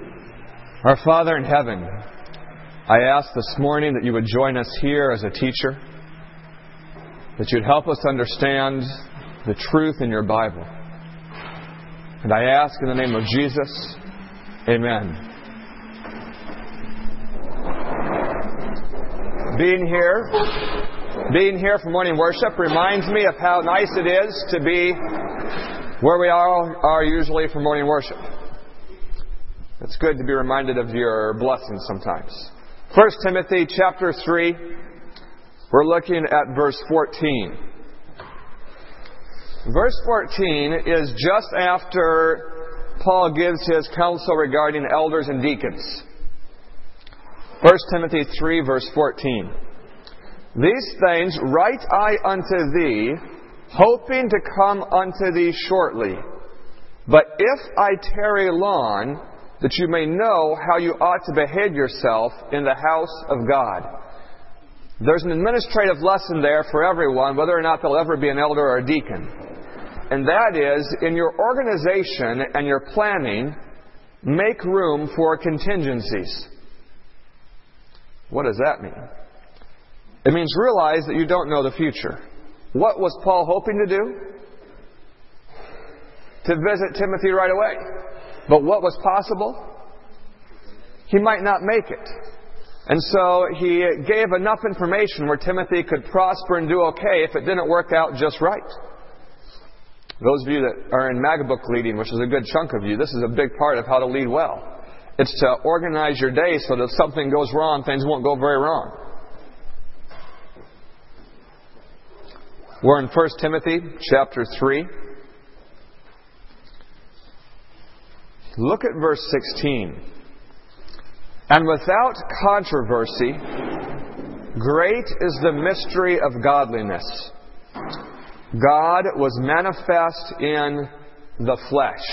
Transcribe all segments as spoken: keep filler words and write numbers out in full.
Our Father in heaven, I ask this morning that you would join us here as a teacher, that you'd help us understand the truth in your Bible. And I ask in the name of Jesus, amen. Being here, being here for morning worship reminds me of how nice it is to be where we all are usually for morning worship. It's good to be reminded of your blessings sometimes. First Timothy chapter three, we're looking at verse fourteen. Verse fourteen is just after Paul gives his counsel regarding elders and deacons. First Timothy three, verse fourteen. These things write I unto thee, hoping to come unto thee shortly. But if I tarry long, that you may know how you ought to behave yourself in the house of God. There's an administrative lesson there for everyone, whether or not they'll ever be an elder or a deacon. And that is, in your organization and your planning, make room for contingencies. What does that mean? It means realize that you don't know the future. What was Paul hoping to do? To visit Timothy right away. But what was possible? He might not make it. And so he gave enough information where Timothy could prosper and do okay if it didn't work out just right. Those of you that are in Magabook leading, which is a good chunk of you, this is a big part of how to lead well. It's to organize your day so that if something goes wrong, things won't go very wrong. We're in First Timothy chapter three. Look at verse sixteen. And without controversy, great is the mystery of godliness. God was manifest in the flesh.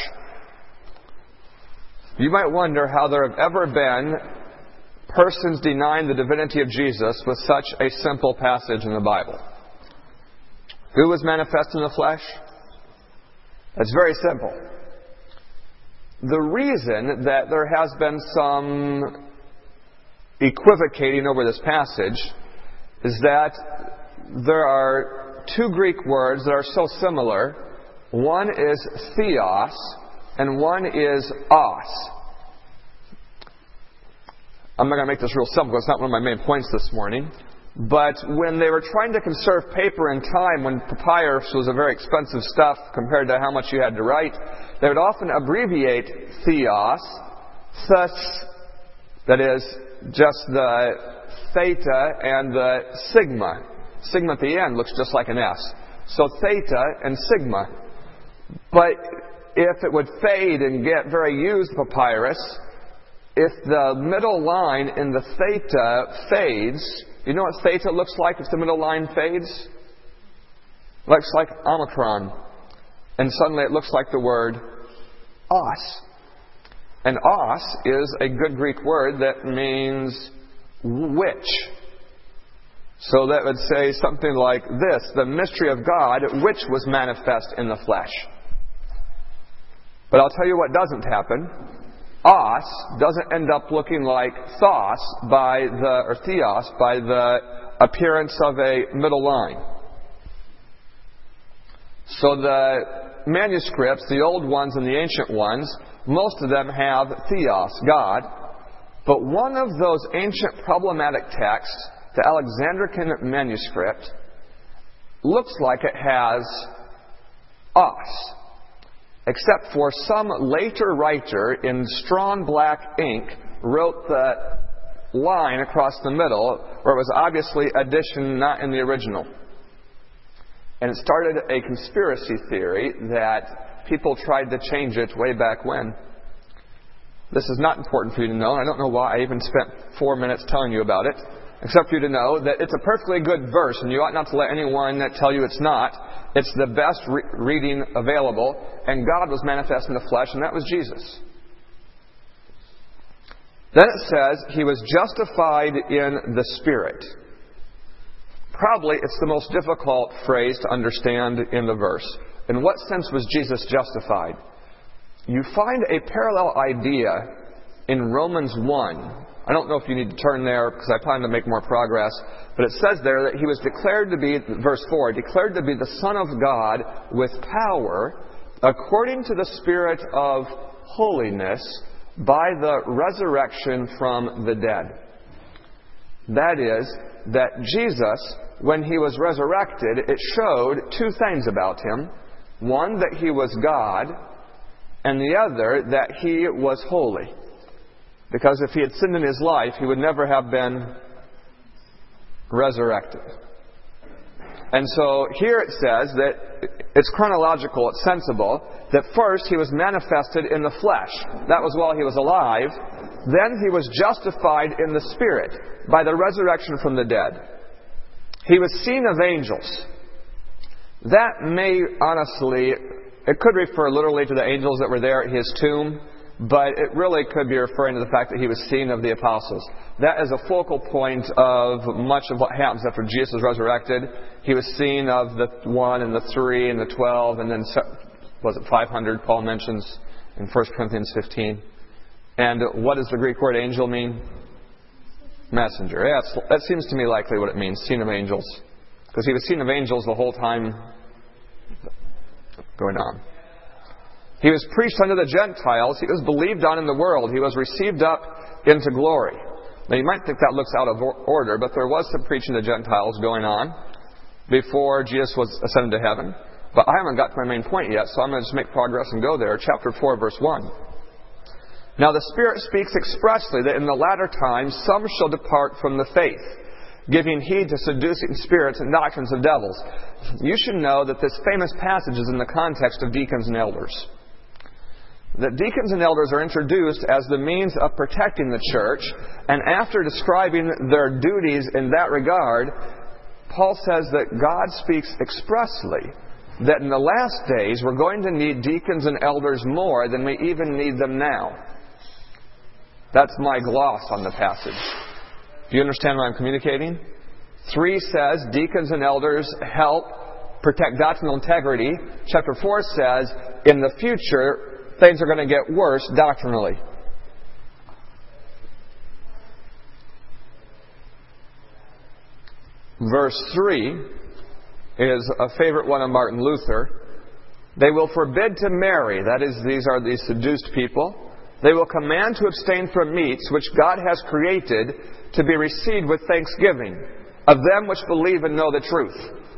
You might wonder how there have ever been persons denying the divinity of Jesus with such a simple passage in the Bible. Who was manifest in the flesh? It's very simple. The reason that there has been some equivocating over this passage is that there are two Greek words that are so similar. One is theos and one is os. I'm not going to make this real simple. It's not one of my main points this morning. But when they were trying to conserve paper and time, when papyrus was a very expensive stuff compared to how much you had to write, they would often abbreviate theos, thus, that is, just the theta and the sigma. Sigma at the end looks just like an S. So theta and sigma. But if it would fade and get very used papyrus, if the middle line in the theta fades, you know what theta looks like if the middle line fades? It looks like omicron. And suddenly it looks like the word os. And os is a good Greek word that means which. So that would say something like this: the mystery of God, which was manifest in the flesh. But I'll tell you what doesn't happen. Os doesn't end up looking like thos by the, or theos by the appearance of a middle line. So the manuscripts, the old ones and the ancient ones, most of them have theos, God. But one of those ancient problematic texts, the Alexandrican manuscript, looks like it has os. Except for some later writer in strong black ink wrote the line across the middle where it was obviously addition not in the original. And it started a conspiracy theory that people tried to change it way back when. This is not important for you to know. I don't know why I even spent four minutes telling you about it. Except for you to know that it's a perfectly good verse, and you ought not to let anyone tell you it's not. It's the best re- reading available, and God was manifest in the flesh, and that was Jesus. Then it says, He was justified in the Spirit. Probably it's the most difficult phrase to understand in the verse. In what sense was Jesus justified? You find a parallel idea in Romans one. I don't know if you need to turn there because I plan to make more progress. But it says there that he was declared to be, verse four, declared to be the Son of God with power according to the Spirit of holiness by the resurrection from the dead. That is, that Jesus, when he was resurrected, it showed two things about him. One, that he was God, and the other, that he was holy. Because if he had sinned in his life, he would never have been resurrected. And so here it says that it's chronological, it's sensible, that first he was manifested in the flesh. That was while he was alive. Then he was justified in the Spirit by the resurrection from the dead. He was seen of angels. That may honestly, it could refer literally to the angels that were there at his tomb, but it really could be referring to the fact that he was seen of the apostles. That is a focal point of much of what happens after Jesus was resurrected. He was seen of the one and the three and the twelve, and then, was it five hundred, Paul mentions in First Corinthians fifteen. And what does the Greek word angel mean? Messenger. Yeah, that seems to me likely what it means, seen of angels. Because he was seen of angels the whole time going on. He was preached unto the Gentiles. He was believed on in the world. He was received up into glory. Now you might think that looks out of order, but there was some preaching to Gentiles going on before Jesus was ascended to heaven. But I haven't got to my main point yet, so I'm going to just make progress and go there. Chapter four, verse one. Now the Spirit speaks expressly that in the latter times some shall depart from the faith, giving heed to seducing spirits and doctrines of devils. You should know that this famous passage is in the context of deacons and elders. That deacons and elders are introduced as the means of protecting the church, and after describing their duties in that regard, Paul says that God speaks expressly that in the last days we're going to need deacons and elders more than we even need them now. That's my gloss on the passage. Do you understand what I'm communicating? Three says deacons and elders help protect doctrinal integrity. Chapter four says in the future things are going to get worse doctrinally. Verse three is a favorite one of Martin Luther. They will forbid to marry. That is, these are these seduced people. They will command to abstain from meats which God has created to be received with thanksgiving of them which believe and know the truth.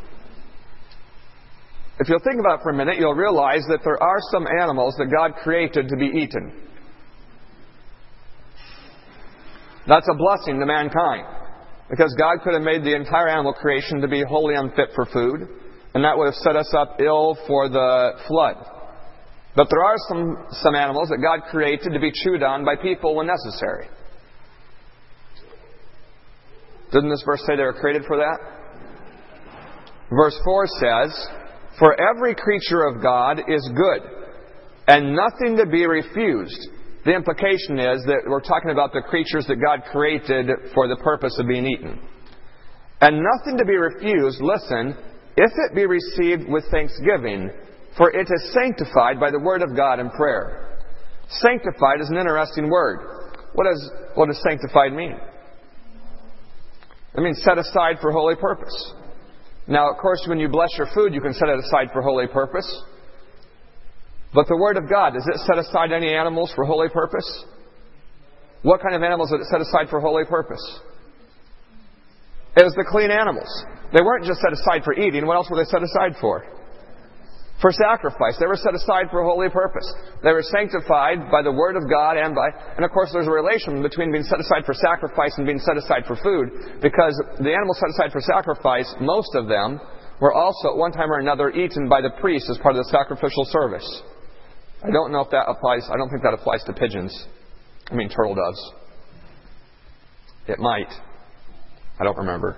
If you'll think about it for a minute, you'll realize that there are some animals that God created to be eaten. That's a blessing to mankind, because God could have made the entire animal creation to be wholly unfit for food, and that would have set us up ill for the flood. But there are some, some animals that God created to be chewed on by people when necessary. Doesn't this verse say they were created for that? Verse four says, "For every creature of God is good, and nothing to be refused." The implication is that we're talking about the creatures that God created for the purpose of being eaten. "And nothing to be refused," listen, "if it be received with thanksgiving, for it is sanctified by the word of God and prayer." Sanctified is an interesting word. What does, what does sanctified mean? It means set aside for holy purpose. Now, of course, when you bless your food, you can set it aside for holy purpose. But the Word of God, does it set aside any animals for holy purpose? What kind of animals did it set aside for holy purpose? It was the clean animals. They weren't just set aside for eating. What else were they set aside for? For sacrifice. They were set aside for a holy purpose. They were sanctified by the Word of God and by... And of course there's a relation between being set aside for sacrifice and being set aside for food, because the animals set aside for sacrifice, most of them, were also at one time or another eaten by the priest as part of the sacrificial service. I don't know if that applies... I don't think that applies to pigeons. I mean turtle doves. It might. I don't remember.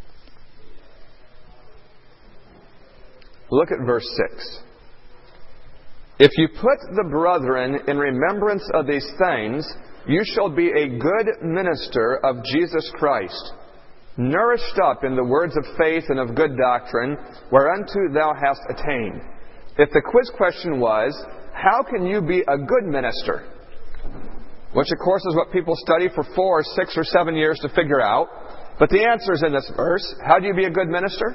Look at verse six. "If you put the brethren in remembrance of these things, you shall be a good minister of Jesus Christ, nourished up in the words of faith and of good doctrine, whereunto thou hast attained." If the quiz question was, how can you be a good minister? which of course is what people study for four or six or seven years to figure out. But the answer is in this verse. How do you be a good minister?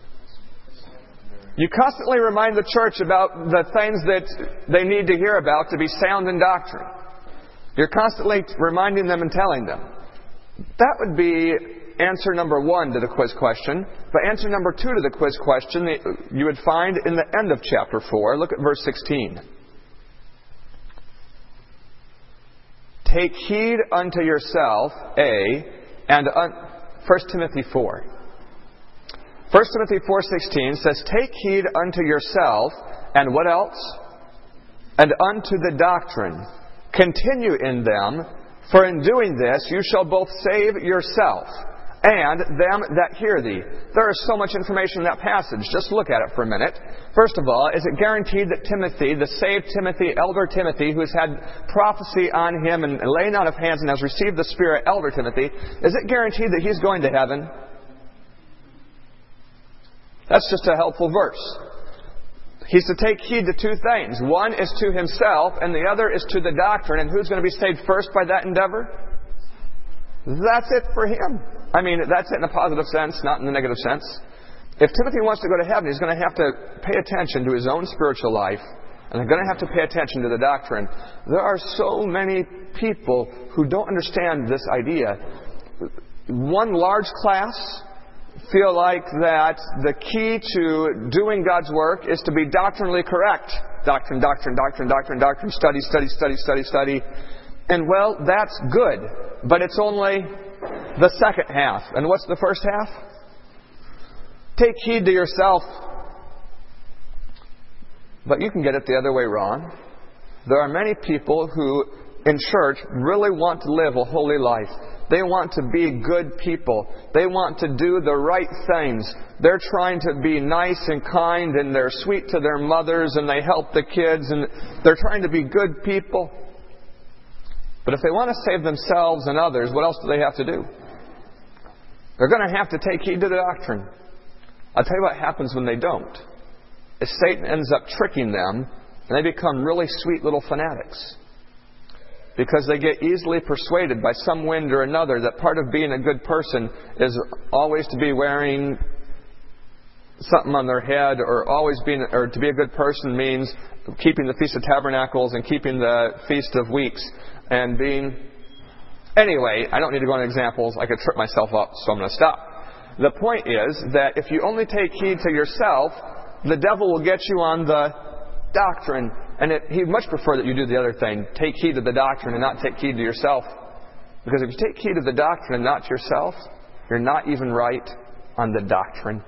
You constantly remind the church about the things that they need to hear about to be sound in doctrine. You're constantly reminding them and telling them. That would be answer number one to the quiz question. But answer number two to the quiz question you would find in the end of chapter four. Look at verse sixteen. Take heed unto yourself, A, and un- First Timothy four. First Timothy four sixteen says, take heed unto yourself, and what else? And unto the doctrine. Continue in them, for in doing this you shall both save yourself and them that hear thee. There is so much information in that passage. Just look at it for a minute. First of all, is it guaranteed that Timothy, the saved Timothy, elder Timothy, who's had prophecy on him and laying out of hands and has received the Spirit, elder Timothy, is it guaranteed that he's going to heaven? That's just a helpful verse. He's to take heed to two things. One is to himself, and the other is to the doctrine. And who's going to be saved first by that endeavor? That's it for him. I mean, that's it in a positive sense, not in the negative sense. If Timothy wants to go to heaven, he's going to have to pay attention to his own spiritual life, and they're going to have to pay attention to the doctrine. There are so many people who don't understand this idea. One large class feel like that the key to doing God's work is to be doctrinally correct. Doctrine, doctrine, doctrine, doctrine, doctrine, study, study, study, study, study. And well, that's good, but it's only the second half. And what's the first half? Take heed to yourself. But you can get it the other way wrong. There are many people who in church really want to live a holy life. They want to be good people. They want to do the right things. They're trying to be nice and kind, and they're sweet to their mothers, and they help the kids, and they're trying to be good people. But if they want to save themselves and others, what else do they have to do? They're going to have to take heed to the doctrine. I'll tell you what happens when they don't. Is Satan ends up tricking them, and they become really sweet little fanatics. Because they get easily persuaded by some wind or another that part of being a good person is always to be wearing something on their head, or always being, or to be a good person means keeping the Feast of Tabernacles and keeping the Feast of Weeks and being... Anyway, I don't need to go into examples. I could trip myself up, so I'm going to stop. The point is that if you only take heed to yourself, the devil will get you on the doctrine. And it, he'd much prefer that you do the other thing. Take heed to the doctrine and not take heed to yourself. Because if you take heed to the doctrine and not to yourself, you're not even right on the doctrine.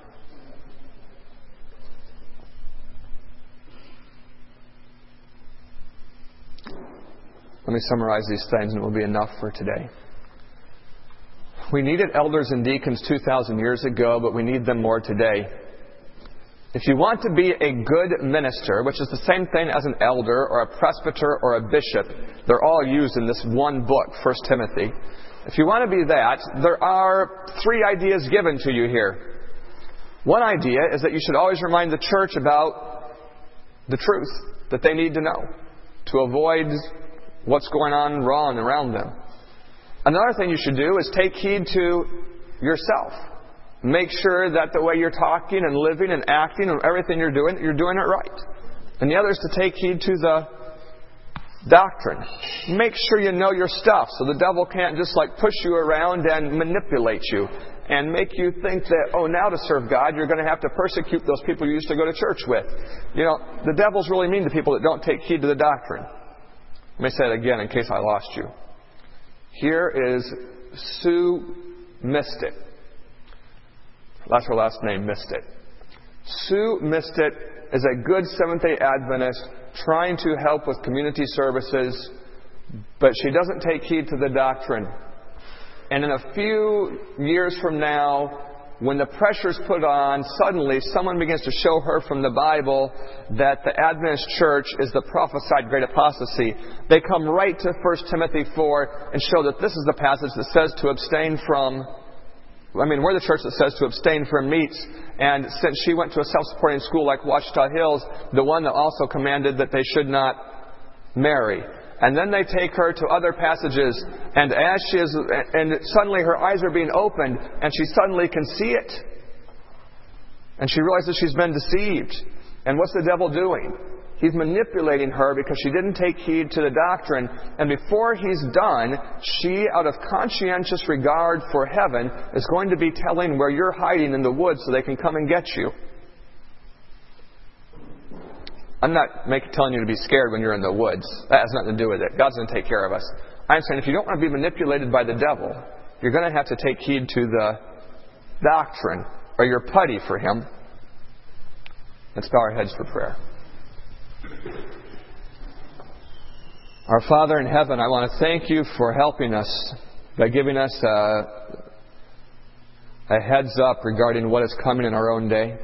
Let me summarize these things and it will be enough for today. We needed elders and deacons two thousand years ago, but we need them more today. If you want to be a good minister, which is the same thing as an elder or a presbyter or a bishop, they're all used in this one book, First Timothy. If you want to be that, there are three ideas given to you here. One idea is that you should always remind the church about the truth that they need to know to avoid what's going on wrong around them. Another thing you should do is take heed to yourself. Make sure that the way you're talking and living and acting and everything you're doing, you're doing it right. And the other is to take heed to the doctrine. Make sure you know your stuff so the devil can't just like push you around and manipulate you and make you think that, oh, now to serve God, you're going to have to persecute those people you used to go to church with. You know, the devil's really mean to people that don't take heed to the doctrine. Let me say it again in case I lost you. Here is Sue Mistit. That's her last name, Mistit. Sue Mistit is a good Seventh-day Adventist trying to help with community services, but she doesn't take heed to the doctrine. And in a few years from now, when the pressure's put on, suddenly someone begins to show her from the Bible that the Adventist church is the prophesied great apostasy. They come right to First Timothy four and show that this is the passage that says to abstain from... I mean, we're the church that says to abstain from meats. And since she went to a self-supporting school like Ouachita Hills, the one that also commanded that they should not marry. And then they take her to other passages, and as she is, and suddenly her eyes are being opened, and she suddenly can see it. And she realizes she's been deceived. And what's the devil doing? He's manipulating her because she didn't take heed to the doctrine. And before he's done, she, out of conscientious regard for heaven, is going to be telling where you're hiding in the woods so they can come and get you. I'm not make, telling you to be scared when you're in the woods. That has nothing to do with it. God's going to take care of us. I'm saying if you don't want to be manipulated by the devil, you're going to have to take heed to the doctrine, or you're putty for him. Let's bow our heads for prayer. Our Father in heaven, I want to thank you for helping us by giving us a, a heads up regarding what is coming in our own day.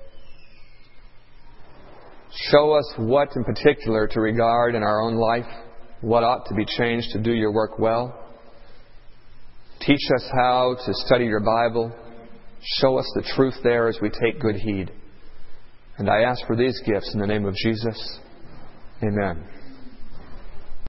Show us what in particular to regard in our own life, what ought to be changed to do your work well. Teach us how to study your Bible. Show us the truth there as we take good heed. And I ask for these gifts in the name of Jesus. Amen.